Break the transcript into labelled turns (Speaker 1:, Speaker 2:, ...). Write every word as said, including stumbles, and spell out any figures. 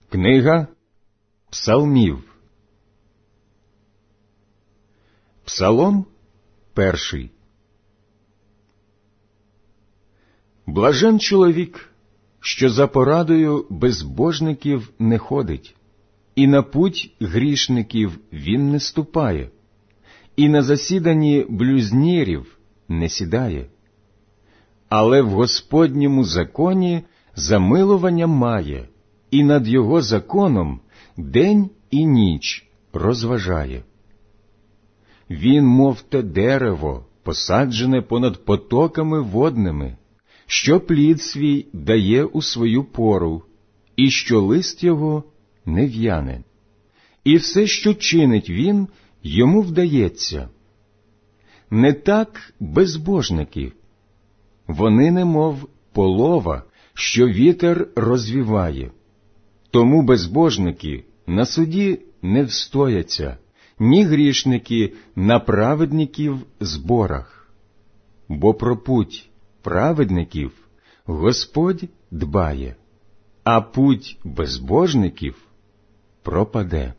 Speaker 1: Книга Псалмів. Псалом перший. Блажен чоловік, що за порадою безбожників не ходить, і на путь грішників він не ступає, і на засіданні блюзнірів не сідає. Але в Господньому законі замилування має, і над його законом день і ніч розважає. Він, мов те дерево, посаджене понад потоками водними, що плід свій дає у свою пору, і що лист його не в'яне. І все, що чинить він, йому вдається. Не так безбожники. Вони немов полова, що вітер розвіває. Тому безбожники на суді не встояться, ні грішники на праведників зборах. Бо про путь праведників Господь дбає, а путь безбожників пропаде.